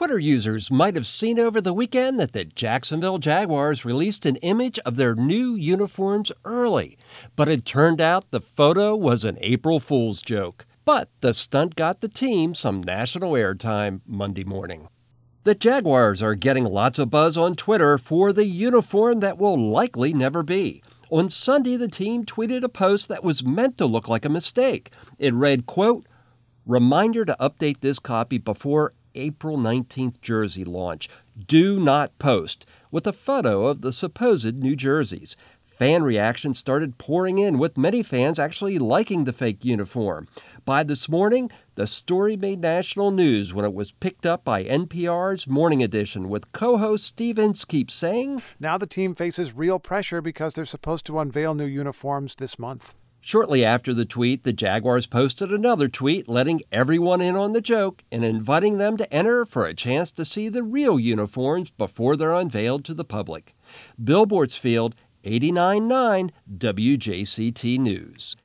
Twitter users might have seen over the weekend that the Jacksonville Jaguars released an image of their new uniforms early, but it turned out the photo was an April Fool's joke. But the stunt got the team some national airtime Monday morning. The Jaguars are getting lots of buzz on Twitter for the uniform that will likely never be. On Sunday, the team tweeted a post that was meant to look like a mistake. It read, quote, "Reminder to update this copy before April 19th jersey launch. Do not post," with a photo of the supposed new jerseys. Fan reactions started pouring in, with many fans actually liking the fake uniform. By this morning, the story made national news when it was picked up by NPR's Morning Edition, with co-host Steve Inskeep saying, "Now the team faces real pressure because they're supposed to unveil new uniforms this month." Shortly after the tweet, the Jaguars posted another tweet letting everyone in on the joke and inviting them to enter for a chance to see the real uniforms before they're unveiled to the public. Bill Bortzfield, 89.9 WJCT News.